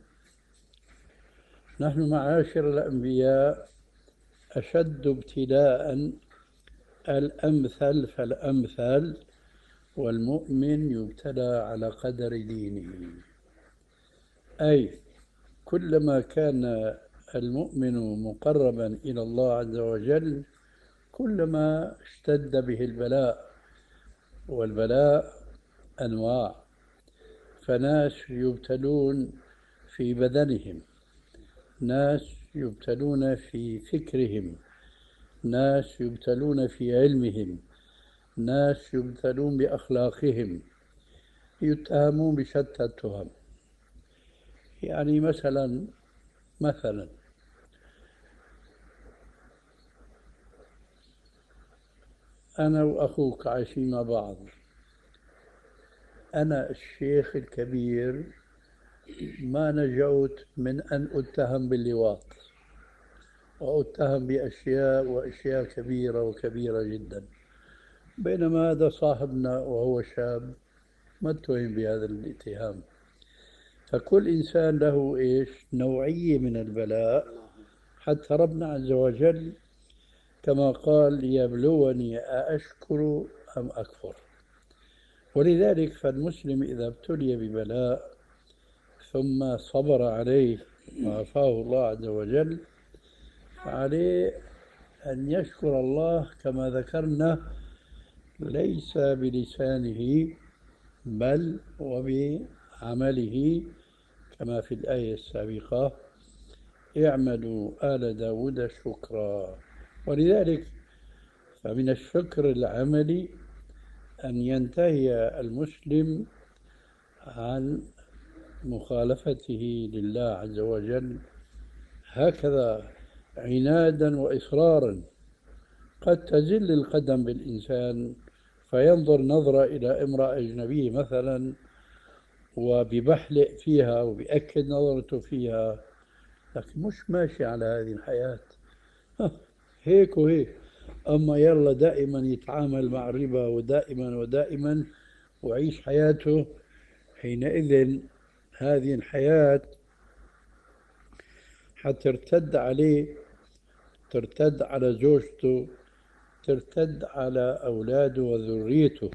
نحن معاشر الأنبياء أشد ابتلاء الأمثل فالأمثل، والمؤمن يبتلى على قدر دينه. أي كلما كان المؤمن مقربا إلى الله عز وجل كلما اشتد به البلاء، والبلاء أنواع، فناس يبتلون في بدنهم، ناس يبتلون في فكرهم، ناس يبتلون في علمهم، ناس يبتلون بأخلاقهم، يتهمون بشتى التهم. يعني مثلا مثلا أنا وأخوك عايشين مع بعض، أنا الشيخ الكبير ما نجوت من أن أتهم باللواط، وأتهم بأشياء وأشياء كبيرة وكبيرة جدا، بينما هذا صاحبنا وهو شاب ما اتهم بهذا الاتهام. فكل إنسان له إيش نوعية من البلاء، حتى ربنا عز وجل كما قال: ليبلوني أأشكر أم أكفر. ولذلك فالمسلم إذا ابتلي ببلاء ثم صبر عليه وعافاه الله عز وجل، فعليه أن يشكر الله كما ذكرنا، ليس بلسانه بل وبعمله، كما في الآية السابقة: اعملوا آل داود شكرا. ولذلك فمن الشكر العملي أن ينتهي المسلم عن مخالفته لله عز وجل هكذا عنادا وإصرارا، قد تزل القدم بالإنسان فينظر نظرة إلى امرأة أجنبية مثلا وبيبحلق فيها وبيأكد نظرته فيها، لكن مش ماشي على هذه الحياة. هيك وهيك. أما يلا دائما يتعامل مع الربا ودائما ودائما وعيش حياته، حينئذ هذه الحياة حترتد عليه، ترتد على زوجته، ترتد على أولاده وذريته.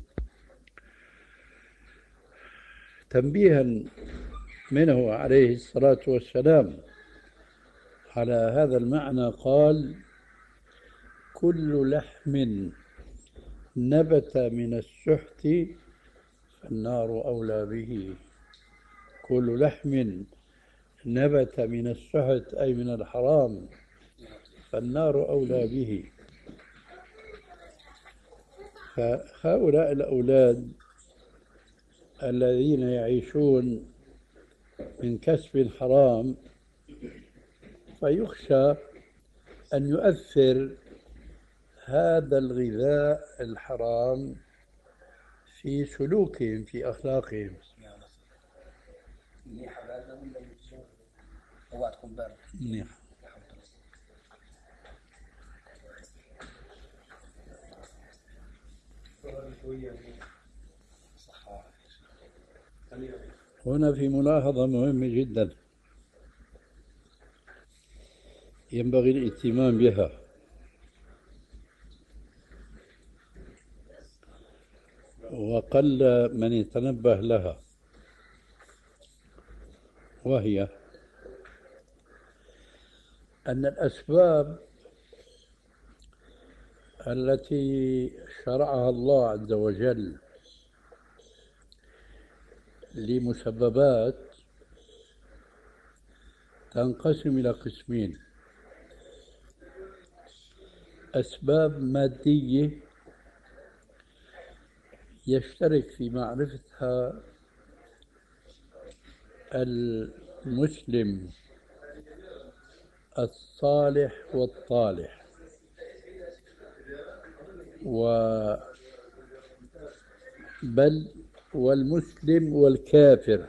تنبيها منه عليه الصلاة والسلام على هذا المعنى قال: كل لحم نبت من السحت فالنار أولى به. كل لحم نبت من السحت أي من الحرام فالنار أولى به. فهؤلاء الأولاد الذين يعيشون من كسب حرام فيخشى أن يؤثر هذا الغذاء الحرام في سلوكهم، في أخلاقهم. منيح. هنا في ملاحظة مهمة جدا ينبغي الاهتمام بها، وقل من يتنبه لها، وهي أن الأسباب التي شرعها الله عز وجل لمسببات تنقسم إلى قسمين: أسباب مادية يشترك في معرفتها المسلم الصالح والطالح، و بل والمسلم والكافر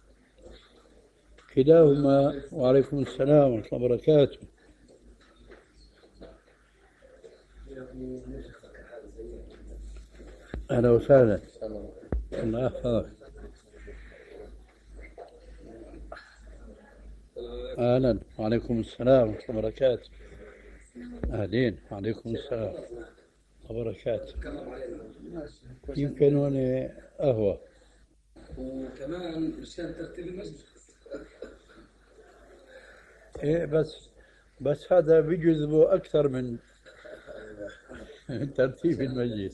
كلاهما. وعليكم السلام ورحمة الله وبركاته. أهلا وسهلا. الله يحفظك. أهلا. وعليكم السلام ورحمة الله وبركاته. أهلين. وعليكم السلام ورحمة الله وبركاته. يمكن هون قهوة وكمان مشان ترتيب المسجد. إيه بس بس هذا بيجذبه أكثر من ترتيب المسجد.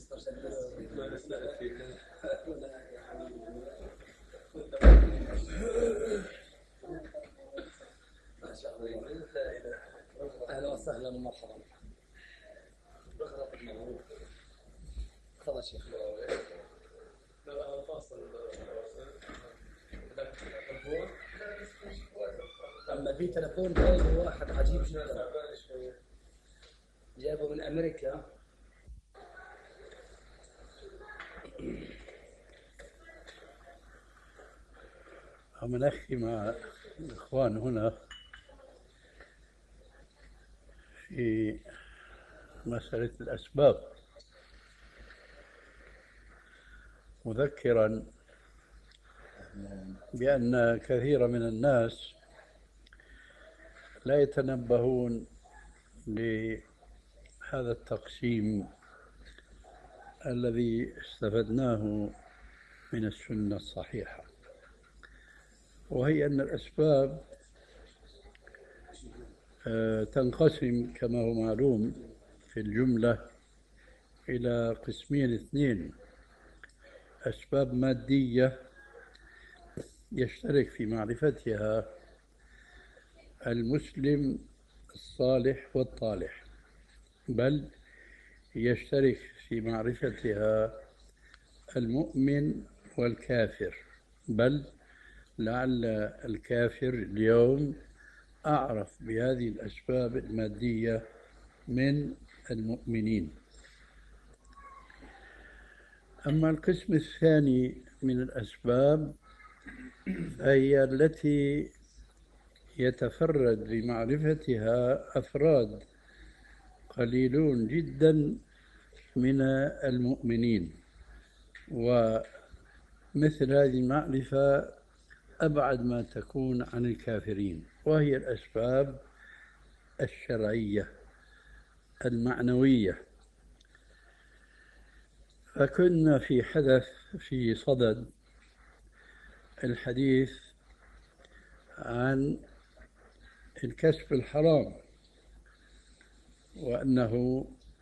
أهلا وسهلا ومرحبا. تفضل شيخ. أما في تلفون جايبه واحد عجيب جدا، جايبه من أمريكا. عم نحكي مع الإخوان هنا في مسألة الأسباب، مذكرا بأن كثير من الناس لا يتنبهون لهذا التقسيم الذي استفدناه من السنة الصحيحة، وهي أن الأسباب تنقسم كما هو معلوم في الجملة إلى قسمين اثنين: أسباب مادية يشترك في معرفتها المسلم الصالح والطالح، بل يشترك في معرفتها المؤمن والكافر، بل لعل الكافر اليوم أعرف بهذه الأسباب المادية من المؤمنين. أما القسم الثاني من الأسباب فهي التي يتفرد بمعرفتها أفراد قليلون جدا من المؤمنين، ومثل هذه المعرفة أبعد ما تكون عن الكافرين، وهي الأسباب الشرعية المعنوية. فكنا في حدث في صدد الحديث عن الكسب الحرام، وأنه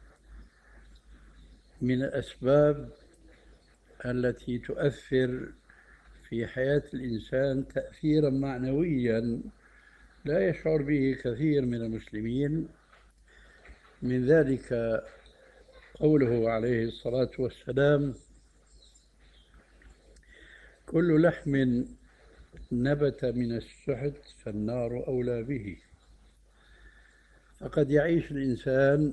من الأسباب التي تؤثر في حياة الإنسان تأثيرا معنويا لا يشعر به كثير من المسلمين. من ذلك قوله عليه الصلاة والسلام: كل لحم نبت من السحت فالنار أولى به. فقد يعيش الإنسان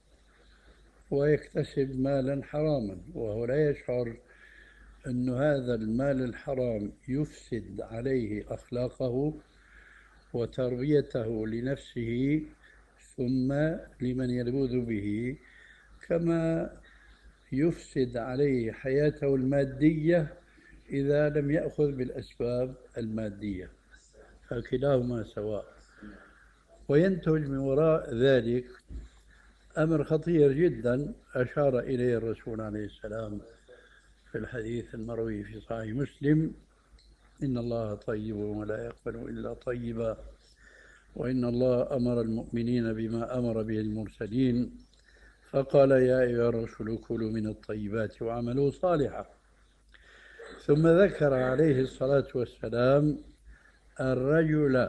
ويكتسب مالا حراما وهو لا يشعر أن هذا المال الحرام يفسد عليه أخلاقه وتربيته لنفسه ثم لمن يلوذ به، كما يفسد عليه حياته المادية إذا لم يأخذ بالأسباب المادية، فكلاهما سواء. وينتج من وراء ذلك أمر خطير جدا أشار إليه الرسول عليه السلام في الحديث المروي في صحيح مسلم: إن الله طيب ولا يقبل إلا طيبا، وإن الله أمر المؤمنين بما أمر به المرسلين، فقال: يا أيها الرسل كلوا من الطيبات واعملوا صالحا. ثم ذكر عليه الصلاة والسلام الرجل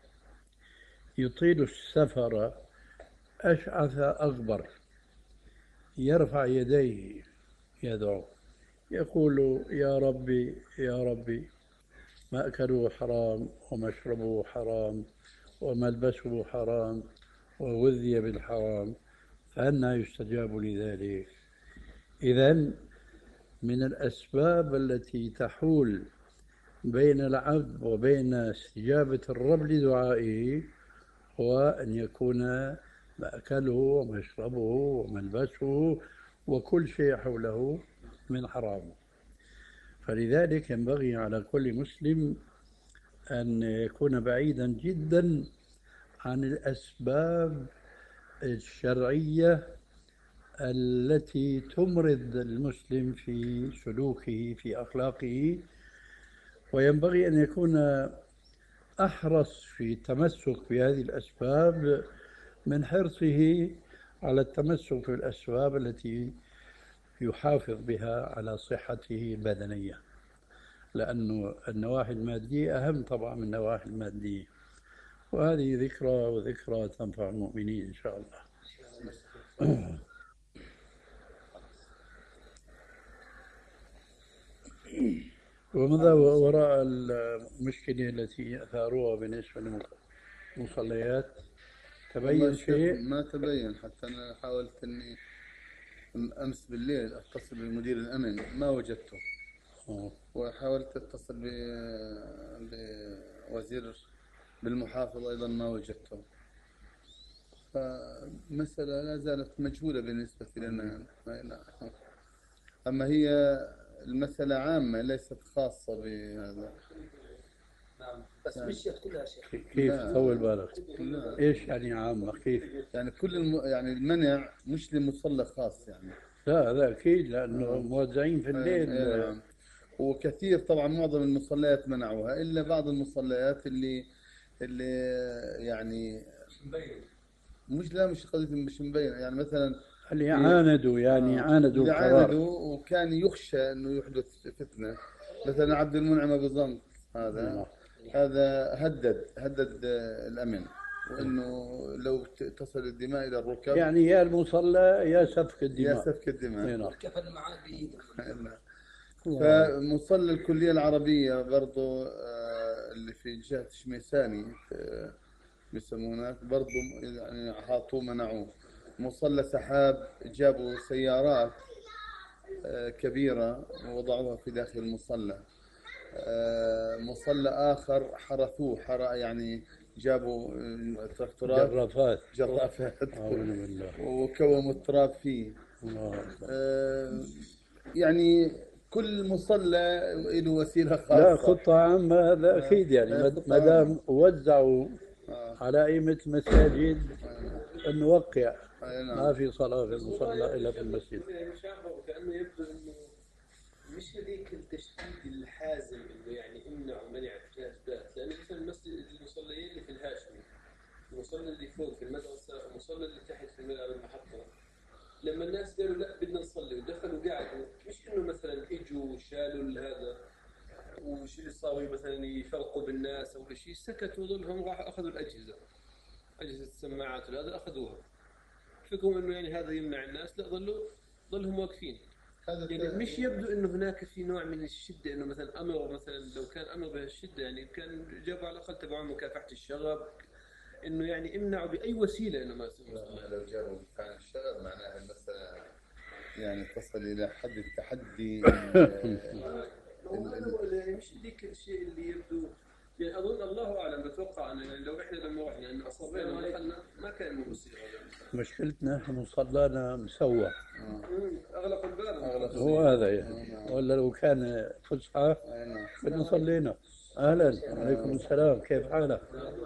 يطيل السفر أشعث أغبر يرفع يديه يدعو يقول: يا ربي يا ربي، مأكله حرام ومشربه حرام وملبسه حرام وغذي بالحرام، فأنى يستجاب لذلك؟ إذن من الأسباب التي تحول بين العبد وبين استجابة الرب لدعائه هو أن يكون مأكله ومشربه وملبسه وكل شيء حوله من حرام. فلذلك ينبغي على كل مسلم أن يكون بعيدا جدا عن الأسباب الشرعية التي تمرض المسلم في سلوكه في أخلاقه، وينبغي أن يكون أحرص في التمسك بهذه الأسباب من حرصه على التمسك في الأسباب التي يحافظ بها على صحته البدنية، لأن النواحي المادية أهم طبعا من النواحي المادية. وهذه ذكرى وذكرى تنفع المؤمنين إن شاء الله. وماذا وراء المشكلة التي أثاروها بالنسبة للمصليات؟ تبين شيء؟ ما تبين، حتى أنا حاولت أني أمس بالليل أتصل بمدير الأمن ما وجدته. أوه. وحاولت أتصل بوزير بالمحافظة أيضا ما وجدته. فمسألة لا زالت مجهولة بالنسبة لنا. أما هي المسألة عامة ليست خاصة بهذا. نعم، بس مشيت كلها شيخ. كيف طول بالك؟ ايش يعني عامة؟ كيف؟ يعني كل الم... يعني المنع مش لمصلى خاص يعني. لا لا أكيد، لأنه آه. موزعين في الليل. آه. نعم. وكثير طبعا معظم المصليات منعوها إلا بعض المصليات اللي اللي يعني مبين. مش لا مش قضية مش مبين، يعني مثلا اللي عاندوا يعني آه. عاندوا اللي عاندوا وكان يخشى انه يحدث فتنة. مثلا عبد المنعم ابو زنق هذا نعم. هذا هدد هدد الامن، وانه لو تصل الدماء الى الركب يعني يا المصلى يا سفك الدماء يا سفك الدماء نعم. كفن معاه بايده. فمصلى الكلية العربية برضو اللي في جهة شميساني بيسمونه برضو يعني حاطوه منعوه. مصلى سحاب جابوا سيارات آه، كبيرة ووضعوها في داخل المصلى. آه، مصلى آخر حرثوه حر يعني جابوا آه، تراكتورات جرافات. جرافات أعوذ بالله. وكوموا التراب فيه. الله أكبر. آه، يعني كل مصلى له وسيلة لا، خاصة. خطة عامة هذا أكيد يعني آه، ما خطة ما دام عامة. وزعوا آه، على أئمة مساجد نوقع أي ما نعم. في صلاة في المصلى إلا في المسجد. يعني شافه وكأنه يبدو انه مش هذيك التشديد الحازم انه يعني امنع ومنع في الاثبات، لان مثلا المسجد المصليين اللي في الهاشمي، المصلى اللي فوق في المدرسه، المصلى اللي تحت في المحطه، لما الناس قالوا لا بدنا نصلي ودخلوا قعدوا، مش انه مثلا اجوا وشالوا هذا وش اللي صاروا مثلا يفرقوا بالناس او شيء، سكتوا ظلهم راحوا اخذوا الاجهزه، اجهزه السماعات وهذا اخذوها، فكروا انه يعني هذا يمنع الناس، لا ظلوا ظلهم واقفين. هذا يعني ت- مش يبدو انه هناك في نوع من الشده، انه مثلا امر مثلا لو كان امر بهالشده يعني كان جابوا على الاقل تبعون مكافحه الشغب، انه يعني امنعوا باي وسيله انه ما يصير لا، لو جابوا كان الشغل معناها المسألة يعني تصل إلى حد التحدي. ال- هو هذا هو يعني مش ذيك الشيء اللي يبدو، يعني اظن الله اعلم، بتوقع انه يعني لو احنا لما رحنا انه اصرينا ودخلنا ما كان بيصير هذا. مشكلتنا إحنا مصلانا مسوى، أمم، اغلق الباب. أغلق هو هذا يعني. ولا لو كان فسحة أي نعم. كنا صلينا. أهلا، عليكم السلام، كيف حالك؟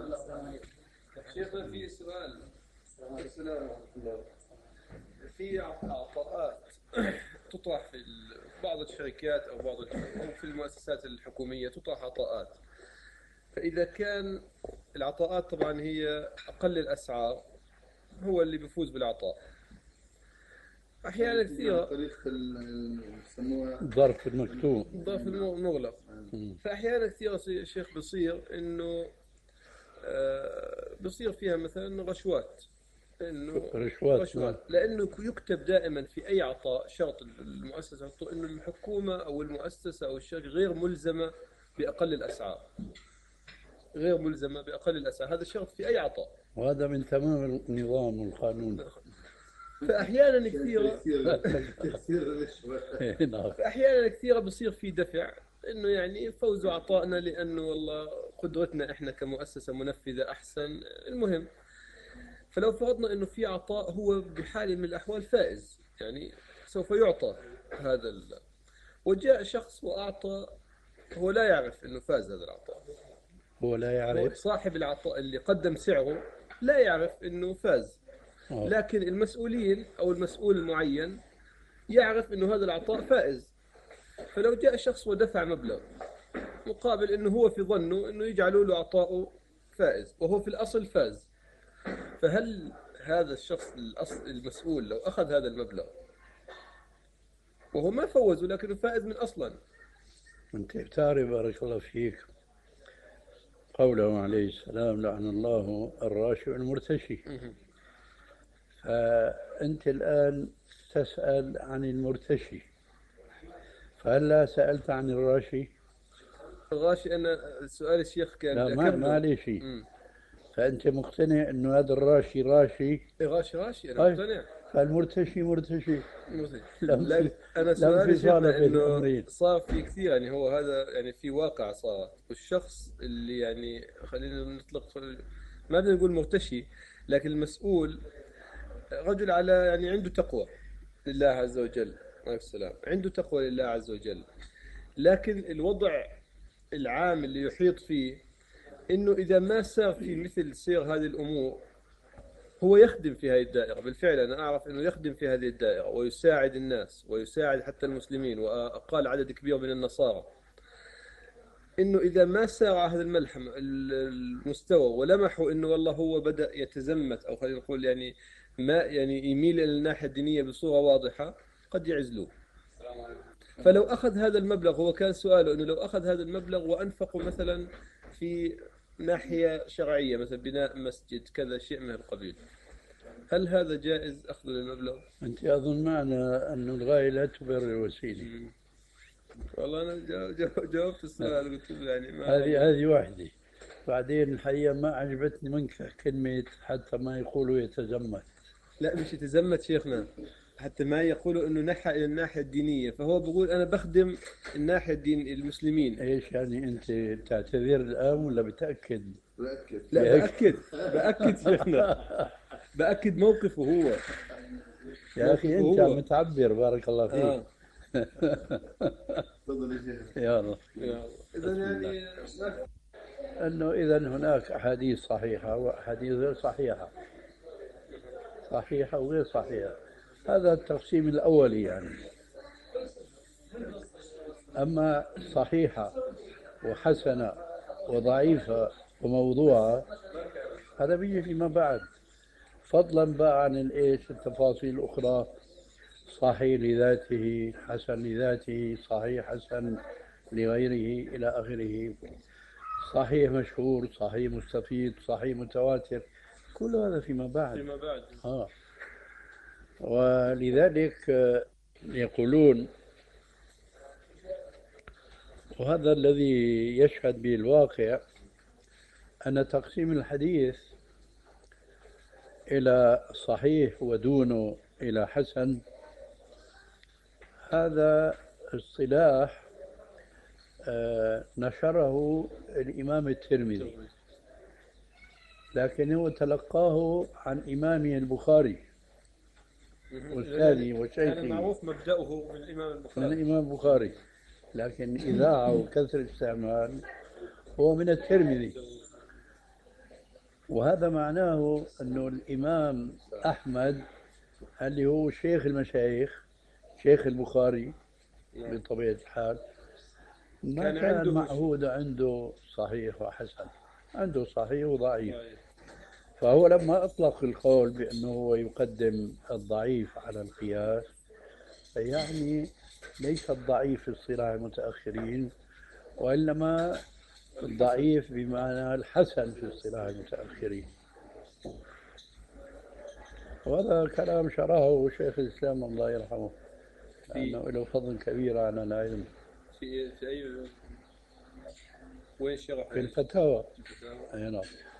شيخنا في سؤال. السلام ورحمة الله. في عطاءات تطرح في ال- بعض الشركات أو بعض ال- أو في المؤسسات الحكومية تطرح عطاءات، فإذا كان العطاءات طبعا هي أقل الأسعار هو اللي بيفوز بالعطاء. أحيانا عن كثيرة طريق ال- يسموها ظرف المكتوب. ضعف المغلق، مم. فأحيانا كثيرة يا شيخ بصير إنه آه، بصير فيها مثلا رشوات، انه رشوات، رشوات، لانه يكتب دائما في اي عطاء شرط المؤسسه تحط انه الحكومه او المؤسسه او الشركه غير ملزمه باقل الاسعار، غير ملزمه باقل الاسعار، هذا شرط في اي عطاء. وهذا من تمام النظام والقانون. فاحيانا كثيره تيسير تيسير الرشوة. نعم. فاحيانا كثيره بصير في دفع انه يعني فوزوا عطائنا لانه والله قدرتنا احنا كمؤسسه منفذه احسن، المهم. فلو فرضنا انه في عطاء هو بحال من الاحوال فائز، يعني سوف يعطى هذا ال... وجاء شخص واعطى، هو لا يعرف انه فاز هذا العطاء، هو لا هو يعرف. صاحب العطاء اللي قدم سعره لا يعرف انه فاز، آه. لكن المسؤولين او المسؤول المعين يعرف انه هذا العطاء فائز. فلو جاء شخص ودفع مبلغ مقابل انه هو في ظنه انه يجعلوا له عطاؤه فائز وهو في الاصل فاز، فهل هذا الشخص الأصل المسؤول لو أخذ هذا المبلغ وهو ما فوز ولكنه فائز من أصلا؟ أنت بتعرف بارك الله فيك قوله عليه السلام لعن الله الراشي والمرتشي. فأنت الآن تسأل عن المرتشي، فهلا سألت عن الراشي؟ الغاشي أنا سؤال الشيخ كان لا، ما ما عليه شيء. فأنت مقتنع إنه هذا الراشي راشي؟ غاشي راشي أنا طيب. مقتنع. فالمرتشي مرتشي. لا لا، أنا سؤالي انفصال شيخنا بين إنه الأمرين. صار في كثير، يعني هو هذا يعني في واقع صار، والشخص اللي يعني خلينا نطلق ما بدنا نقول مرتشي، لكن المسؤول رجل على يعني عنده تقوى لله عز وجل، عليه السلام، عنده تقوى لله عز وجل، لكن الوضع العام اللي يحيط فيه انه اذا ما سار في مثل سير هذه الامور هو يخدم في هذه الدائره، بالفعل انا اعرف انه يخدم في هذه الدائره ويساعد الناس ويساعد حتى المسلمين واقال عدد كبير من النصارى، انه اذا ما سار على هذا الملحم المستوى ولمحوا انه والله هو بدا يتزمت او خلينا نقول يعني ما يعني يميل الى الناحيه الدينيه بصوره واضحه قد يعزلوه. فلو أخذ هذا المبلغ، هو كان سؤاله أنه لو أخذ هذا المبلغ وأنفقه مثلا في ناحية شرعية مثلا بناء مسجد كذا شيء من القبيل، هل هذا جائز أخذ المبلغ؟ أنت أظن معنا أن الغاية لا تبرر الوسيلة. والله أنا جا- جا- جاوبت السؤال قلت له يعني ما هذه هذه واحدة. بعدين الحقيقة ما عجبتني منك كلمة حتى ما يقولوا يتزمت. لا مش يتزمت شيخنا، حتى ما يقولوا انه نحى الى الناحيه الدينيه، فهو بيقول انا بخدم الناحيه الدين المسلمين. ايش يعني انت تعتذر الان ولا بتاكد؟ بأكد. لا بهيك. باكد باكد شيخنا، باكد موقفه هو. يا اخي انت هو. عم تعبر، بارك الله فيك. اه تفضل يا شيخ. يلا. اذا يعني ما- انه اذا هناك احاديث صحيحه واحاديث غير صحيحه، صحيحه وغير صحيحه، هذا التقسيم الاولي يعني. اما صحيحه وحسنه وضعيفه وموضوعه هذا بيجي فيما بعد، فضلا بقى عن الايش التفاصيل الاخرى، صحيح لذاته، حسن لذاته، صحيح حسن لغيره إلى آخره، صحيح مشهور، صحيح مستفيد، صحيح متواتر، كل هذا فيما بعد. فيما بعد. آه. ولذلك آه، يقولون، وهذا الذي يشهد به الواقع، أن تقسيم الحديث إلى صحيح ودونه إلى حسن، هذا اصطلاح آه، نشره الإمام الترمذي، لكن هو تلقاه عن إمامه البخاري والثاني كان وشيخه معروف مبدأه من الإمام من البخاري. الإمام البخاري، لكن إذاعة وكثر استعمال هو من الترمذي. وهذا معناه أنه الإمام أحمد اللي هو شيخ المشايخ، شيخ البخاري بطبيعة الحال، ما كان كان, عنده معهود عنده صحيح وحسن، عنده صحيح وضعيف. فهو لما أطلق القول بأنه هو يقدم الضعيف على القياس، يعني ليس الضعيف في اصطلاح المتأخرين، وإنما الضعيف بمعنى الحسن في اصطلاح المتأخرين. وهذا كلام شرحه شيخ الإسلام الله يرحمه، لأنه له فضل كبير على العلم. في في أي وين شرح؟ في الفتاوى. أي نعم.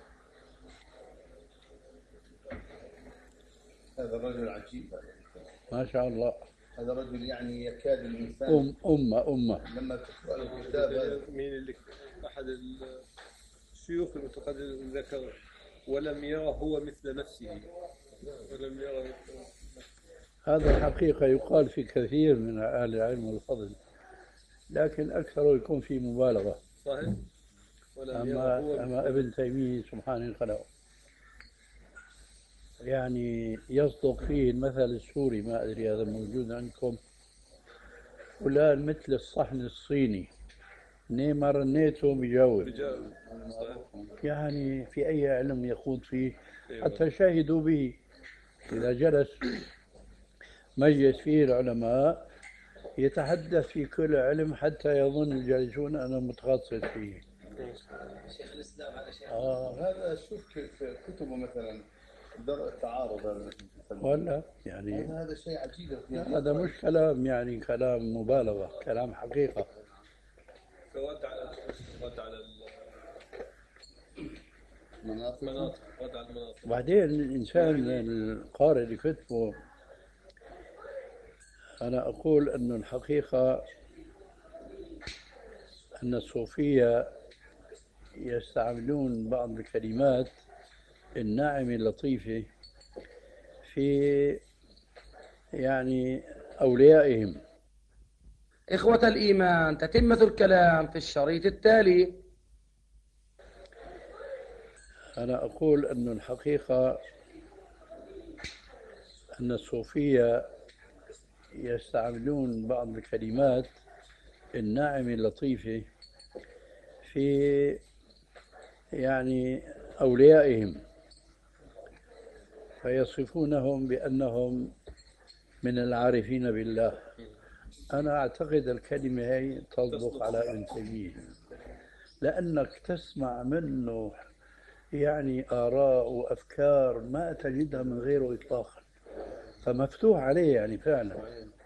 هذا الرجل عجيب، ما شاء الله. هذا الرجل يعني يكاد الإنسان أم أمة أمة. لما تقرأ الكتاب هذا. مين اللي أحد الشيوخ المتقدمين ذكر ولم يرى هو مثل نفسه، ولم يرى مثل هذا الحقيقة يقال في كثير من أهل العلم والفضل، لكن أكثر يكون في مبالغة. صحيح. ولم يرى أما, هو أما ابن تيمية سبحان الخلق يعني يصدق فيه المثل السوري، ما أدري هذا موجود عندكم ولا، مثل الصحن الصيني، نيما رنيته بجاوب. بجاوب. يعني في أي علم يخوض فيه حتى شاهدوا به. إذا جلس مجلس فيه العلماء يتحدث في كل علم حتى يظن الجالسون أنه متخصص فيه. شيخ الإسلام على شيخ آه. هذا شوف كيف كتبه مثلا درء التعارض هذا ولا يعني هذا شيء عجيب. هذا مش كلام يعني كلام مبالغة، كلام حقيقة. فرد على رد على مناطق المناطق، رد على المناطق. وبعدين الإنسان القارئ اللي كتبه، أنا أقول أن الحقيقة أن الصوفية يستعملون بعض الكلمات الناعمة اللطيفة في يعني أوليائهم. إخوة الإيمان، تتمة الكلام في الشريط التالي. أنا أقول أن الحقيقة أن الصوفية يستعملون بعض الكلمات الناعمة اللطيفة في يعني أوليائهم، فيصفونهم بأنهم من العارفين بالله. أنا أعتقد الكلمة هي تصدق على ابن تيمية، لأنك تسمع منه يعني آراء وأفكار ما تجدها من غيره إطلاقا، فمفتوح عليه يعني فعلا.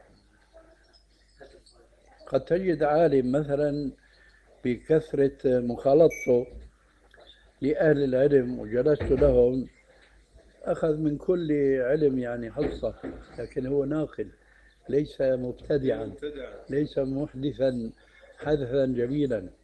قد تجد عالم مثلا بكثرة مخالطته لأهل العلم وجلست لهم أخذ من كل علم يعني حصة، لكن هو ناقل ليس مبتدعا، مبتدع. ليس محدثا حدثا جميلا.